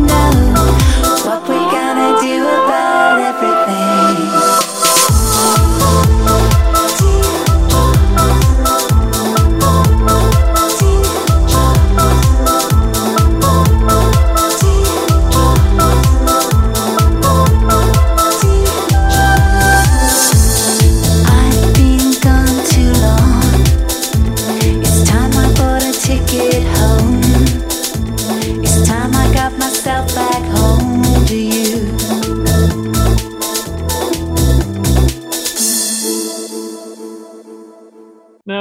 What we gonna do about everything?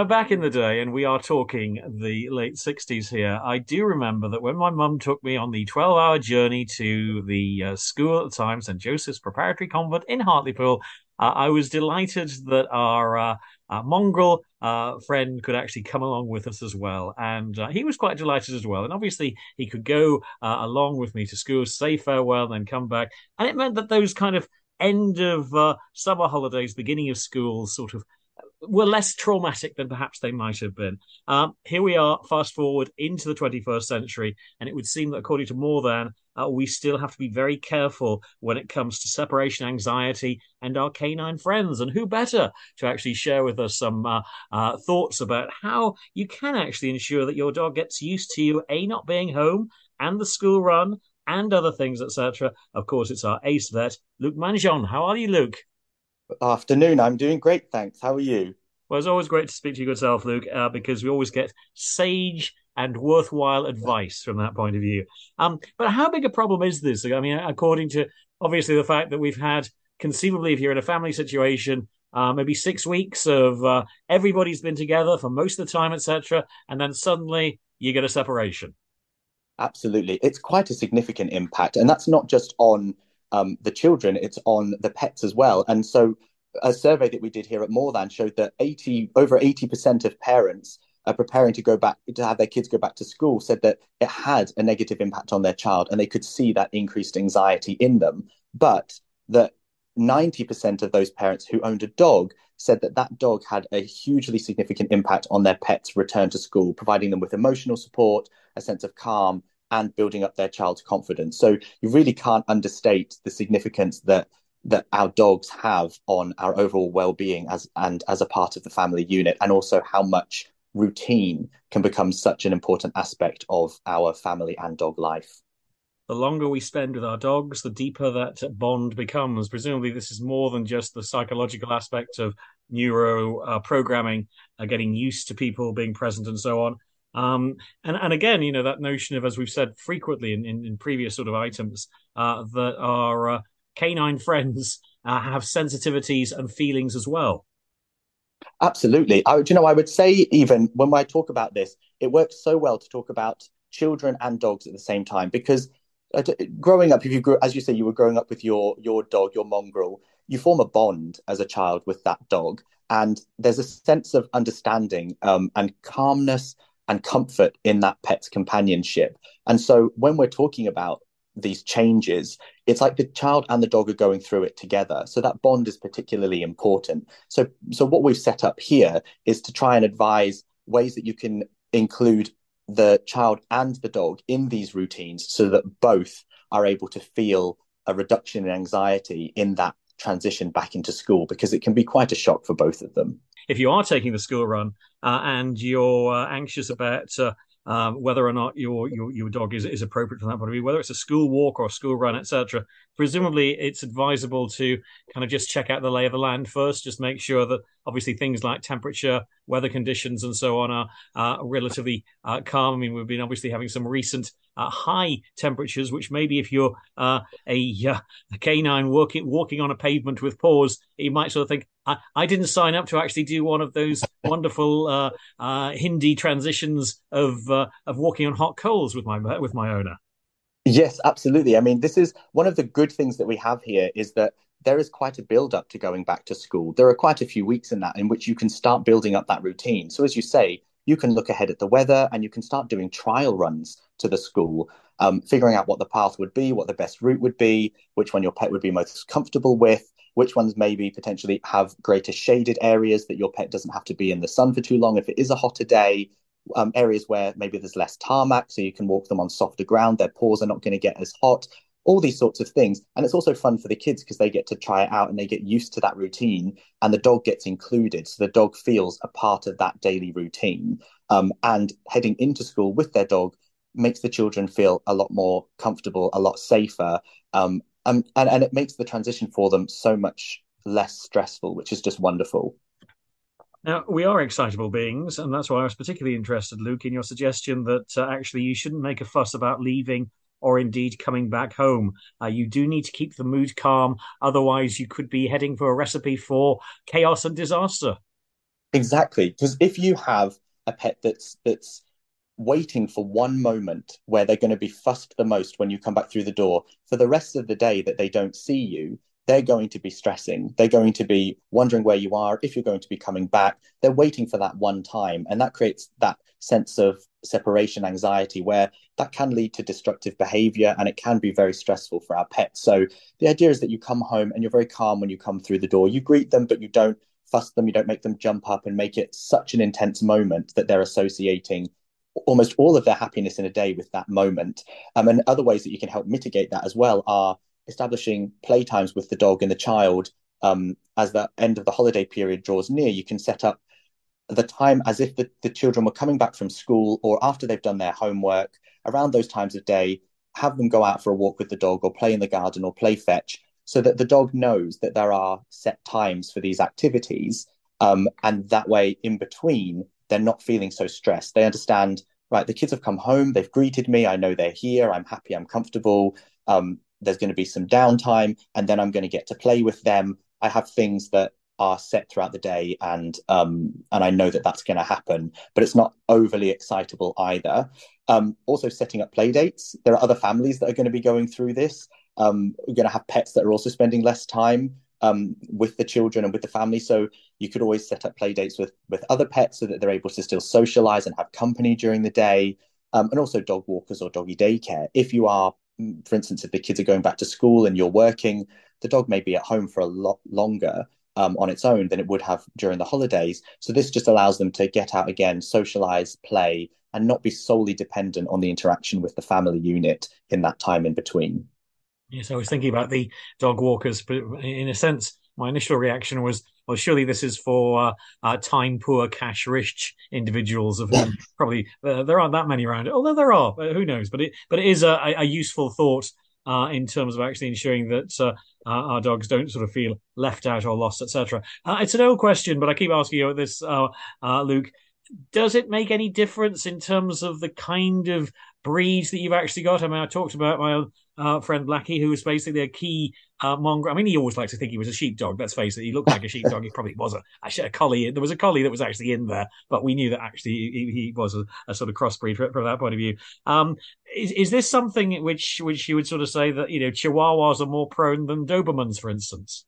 Now, back in the day, and we are talking the late sixties here, I do remember that when my mum took me on the twelve-hour journey to the uh, school at the time, Saint Joseph's Preparatory Convent in Hartlepool, uh, I was delighted that our uh, uh, mongrel uh, friend could actually come along with us as well. And uh, he was quite delighted as well. And obviously, he could go uh, along with me to school, say farewell, then come back. And it meant that those kind of end of uh, summer holidays, beginning of school sort of were less traumatic than perhaps they might have been. Um, here we are, fast forward into the twenty-first century, and it would seem that according to More Than, uh, we still have to be very careful when it comes to separation anxiety and our canine friends. And who better to actually share with us some uh, uh, thoughts about how you can actually ensure that your dog gets used to you, A, not being home, and the school run, and other things, et cetera. Of course, it's our ace vet, Luc Mangeon. How are you, Luc? Afternoon. I'm doing great, thanks. How are you? Well, it's always great to speak to you good self, Luc, uh, because we always get sage and worthwhile advice from that point of view. Um, but how big a problem is this? I mean, according to obviously the fact that we've had, conceivably, if you're in a family situation, uh, maybe six weeks of uh, everybody's been together for most of the time, et cetera, and then suddenly you get a separation. Absolutely. It's quite a significant impact. And that's not just on um, the children, it's on the pets as well. And so a survey that we did here at More Than showed that eighty over eighty percent of parents are preparing to go back to have their kids go back to school said that it had a negative impact on their child and they could see that increased anxiety in them. But that ninety percent of those parents who owned a dog said that that dog had a hugely significant impact on their pet's return to school, providing them with emotional support, a sense of calm, and building up their child's confidence. So you really can't understate the significance that that our dogs have on our overall well-being as and as a part of the family unit, and also how much routine can become such an important aspect of our family and dog life. The longer we spend with our dogs, the deeper that bond becomes. Presumably, this is more than just the psychological aspect of neuro uh, programming, uh, getting used to people being present and so on. Um, and, and again, you know, that notion of, as we've said frequently in, in, in previous sort of items, uh, that our uh, canine friends uh, have sensitivities and feelings as well. Absolutely. I, you know, I would say even when I talk about this, it works so well to talk about children and dogs at the same time, because uh, growing up, if you grew, as you say, you were growing up with your your dog, your mongrel, you form a bond as a child with that dog, and there's a sense of understanding um, and calmness and comfort in that pet's companionship. And so when we're talking about these changes, it's like the child and the dog are going through it together. So that bond is particularly important. So, so what we've set up here is to try and advise ways that you can include the child and the dog in these routines so that both are able to feel a reduction in anxiety in that transition back into school, because it can be quite a shock for both of them. If you are taking the school run uh, and you're uh, anxious about uh, um, whether or not your your, your dog is, is appropriate from that point of view, whether it's a school walk or a school run, et cetera, presumably it's advisable to kind of just check out the lay of the land first, just make sure that obviously things like temperature, weather conditions and so on are uh, relatively uh, calm. I mean, we've been obviously having some recent uh, high temperatures, which maybe if you're uh, a, uh, a canine walking, walking on a pavement with paws, you might sort of think, I, I didn't sign up to actually do one of those wonderful uh, uh, Hindi transitions of uh, of walking on hot coals with my with my owner. Yes, absolutely. I mean, this is one of the good things that we have here is that there is quite a build up to going back to school. There are quite a few weeks in that in which you can start building up that routine. So as you say, you can look ahead at the weather and you can start doing trial runs to the school, um, figuring out what the path would be, what the best route would be, which one your pet would be most comfortable with, which ones maybe potentially have greater shaded areas that your pet doesn't have to be in the sun for too long if it is a hotter day, um, areas where maybe there's less tarmac so you can walk them on softer ground, their paws are not going to get as hot, all these sorts of things. And it's also fun for the kids because they get to try it out and they get used to that routine, and the dog gets included. So the dog feels a part of that daily routine. Um, and heading into school with their dog makes the children feel a lot more comfortable, a lot safer. Um, um, and, and it makes the transition for them so much less stressful, which is just wonderful. Now, we are excitable beings, and that's why I was particularly interested, Luc, in your suggestion that uh, actually you shouldn't make a fuss about leaving or indeed coming back home. Uh, you do need to keep the mood calm. Otherwise, you could be heading for a recipe for chaos and disaster. Exactly. Because if you have a pet that's that's waiting for one moment where they're going to be fussed the most when you come back through the door, for the rest of the day that they don't see you, they're going to be stressing. They're going to be wondering where you are, if you're going to be coming back. They're waiting for that one time. And that creates that sense of separation anxiety where that can lead to destructive behavior and it can be very stressful for our pets. So the idea is that you come home and you're very calm when you come through the door. You greet them, but you don't fuss them. You don't make them jump up and make it such an intense moment that they're associating almost all of their happiness in a day with that moment. Um, and other ways that you can help mitigate that as well are establishing playtimes with the dog and the child. Um, as the end of the holiday period draws near, you can set up the time as if the, the children were coming back from school or after they've done their homework. Around those times of day, have them go out for a walk with the dog or play in the garden or play fetch, so that the dog knows that there are set times for these activities. Um, and that way, in between, they're not feeling so stressed. They understand, right, the kids have come home, they've greeted me, I know they're here, I'm happy, I'm comfortable. Um, there's going to be some downtime, and then I'm going to get to play with them. I have things that are set throughout the day, and um, and I know that that's going to happen, but it's not overly excitable either. Um, also, setting up play dates. There are other families that are going to be going through this. Um, we're going to have pets that are also spending less time um, with the children and with the family. So you could always set up play dates with with other pets so that they're able to still socialize and have company during the day. Um, and also dog walkers or doggy daycare. If you are, for instance, if the kids are going back to school and you're working, the dog may be at home for a lot longer um, on its own than it would have during the holidays. So this just allows them to get out again, socialize, play, and not be solely dependent on the interaction with the family unit in that time in between. Yes, I was thinking about the dog walkers, but in a sense, my initial reaction was, well, surely this is for uh, uh, time poor, cash rich individuals of whom probably uh, there aren't that many around. Although there are, uh, who knows? But it but it is a, a useful thought uh, in terms of actually ensuring that uh, our dogs don't sort of feel left out or lost, et cetera. Uh, it's an old question, but I keep asking you this, uh, uh, Luke. Does it make any difference in terms of the kind of breeds that you've actually got? I mean, I talked about my uh, friend Blackie, who was basically a key uh, mongrel. I mean, he always liked to think he was a sheepdog. Let's face it, he looked like a sheepdog. He probably was a, actually a collie. There was a collie that was actually in there, but we knew that actually he, he was a, a sort of crossbreed from, from that point of view. Um, is, is this something which which you would sort of say that, you know, Chihuahuas are more prone than Dobermans, for instance?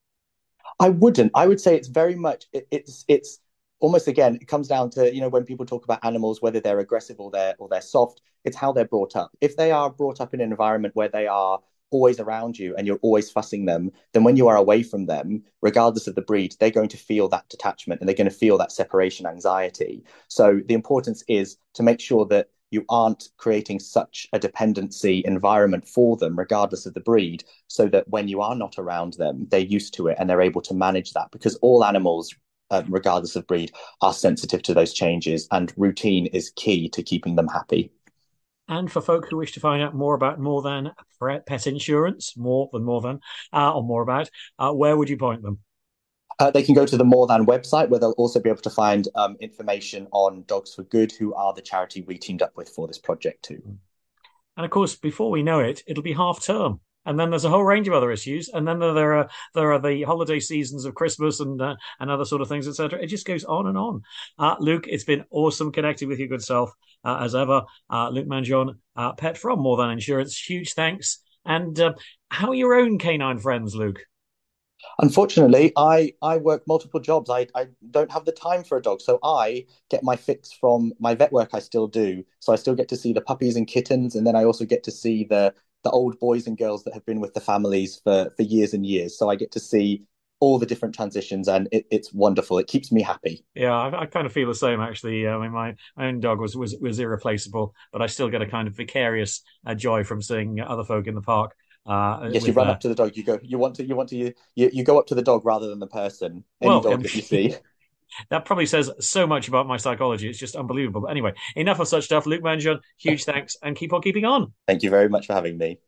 I wouldn't. I would say it's very much it, it's it's almost, again, it comes down to, you know, when people talk about animals, whether they're aggressive or they're or they're soft, it's how they're brought up. If they are brought up in an environment where they are always around you and you're always fussing them, then when you are away from them, regardless of the breed, they're going to feel that detachment and they're going to feel that separation anxiety. So the importance is to make sure that you aren't creating such a dependency environment for them, regardless of the breed, so that when you are not around them, they're used to it and they're able to manage that, because all animals, Uh, regardless of breed, are sensitive to those changes, and routine is key to keeping them happy. And for folk who wish to find out more about More Than Pet Insurance, more than more than, uh, or more about, uh, where would you point them? Uh, they can go to the More Than website, where they'll also be able to find um, information on Dogs for Good, who are the charity we teamed up with for this project too. And of course, before we know it, it'll be half term. And then there's a whole range of other issues. And then there are there are the holiday seasons of Christmas and uh, and other sort of things, et cetera. It just goes on and on. Uh, Luke, it's been awesome connecting with you, good self, uh, as ever. Uh, Luke Manjon, uh, pet from More Than Insurance. Huge thanks. And uh, how are your own canine friends, Luke? Unfortunately, I I work multiple jobs. I, I don't have the time for a dog. So I get my fix from my vet work. I still do. So I still get to see the puppies and kittens. And then I also get to see the the old boys and girls that have been with the families for, for years and years. So I get to see all the different transitions, and it, it's wonderful. It keeps me happy. Yeah, I, I kind of feel the same, actually. I mean, my, my own dog was, was was irreplaceable, but I still get a kind of vicarious uh, joy from seeing other folk in the park. Uh, yes, you run uh, up to the dog. You go. You want to. You want to. You you go up to the dog rather than the person. Any well, dog that you see. That probably says so much about my psychology. It's just unbelievable. But anyway, enough of such stuff. Luke Manjon, huge thanks, and keep on keeping on. Thank you very much for having me.